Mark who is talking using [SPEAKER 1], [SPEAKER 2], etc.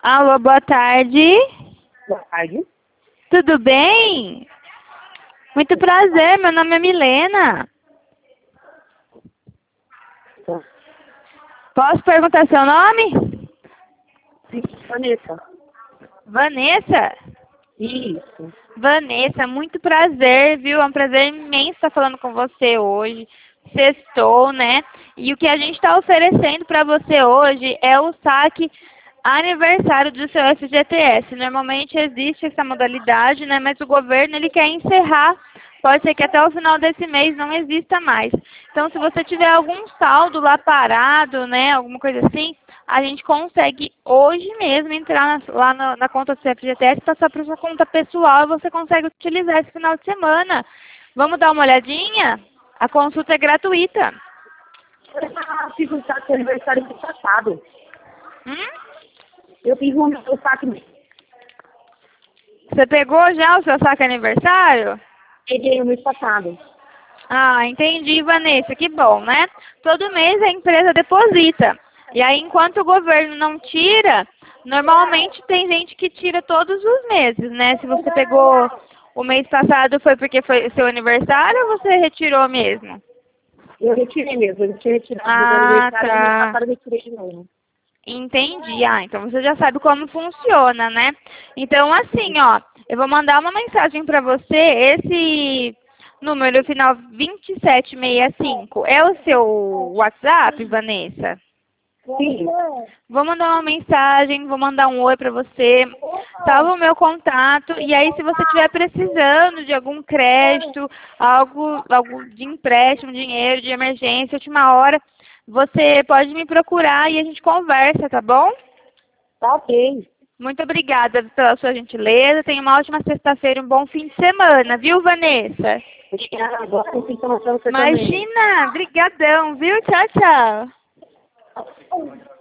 [SPEAKER 1] Alô, boa tarde.
[SPEAKER 2] Boa tarde.
[SPEAKER 1] Tudo bem? Muito prazer, meu nome é Milena. Posso perguntar seu nome?
[SPEAKER 2] Sim, Vanessa.
[SPEAKER 1] Vanessa?
[SPEAKER 2] Isso.
[SPEAKER 1] Vanessa, muito prazer, viu? É um prazer imenso estar falando com você hoje. Sextou, né? E o que a gente está oferecendo para você hoje é o saque aniversário do seu FGTS. Normalmente existe essa modalidade, né? Mas o governo ele quer encerrar. Pode ser que até o final desse mês não exista mais. Então, se você tiver algum saldo lá parado, né? Alguma coisa assim, a gente consegue hoje mesmo entrar lá na conta do seu FGTS, passar para sua conta pessoal e você consegue utilizar esse final de semana. Vamos dar uma olhadinha? A consulta é gratuita.
[SPEAKER 2] Eu fiz um saque de aniversário mês passado.
[SPEAKER 1] Hum?
[SPEAKER 2] Eu fiz um saque.
[SPEAKER 1] Você pegou já o seu saque aniversário?
[SPEAKER 2] Peguei no mês passado.
[SPEAKER 1] Ah, entendi, Vanessa. Que bom, né? Todo mês a empresa deposita. E aí, enquanto o governo não tira, normalmente tem gente que tira todos os meses, né? Se você pegou o mês passado, foi porque foi seu aniversário ou você retirou mesmo?
[SPEAKER 2] Eu retirei mesmo. Eu tinha retirado do meu
[SPEAKER 1] Ah,
[SPEAKER 2] aniversário. No mês
[SPEAKER 1] tá.
[SPEAKER 2] passado eu retirei de novo.
[SPEAKER 1] Entendi. Ah, então você já sabe como funciona, né? Então, assim, ó, eu vou mandar uma mensagem para você. Esse número final 2765 é o seu WhatsApp, Vanessa?
[SPEAKER 2] Sim.
[SPEAKER 1] Vou mandar uma mensagem, vou mandar um oi para você. Salva o meu contato e aí se você estiver precisando de algum crédito, algo de empréstimo, dinheiro, de emergência, última hora, você pode me procurar e a gente conversa, tá bom?
[SPEAKER 2] Tá ok.
[SPEAKER 1] Muito obrigada pela sua gentileza. Tenha uma ótima sexta-feira e um bom fim de semana, viu, Vanessa?
[SPEAKER 2] Obrigada. Agora tem informação você também.
[SPEAKER 1] Imagina! Brigadão, viu? Tchau, tchau.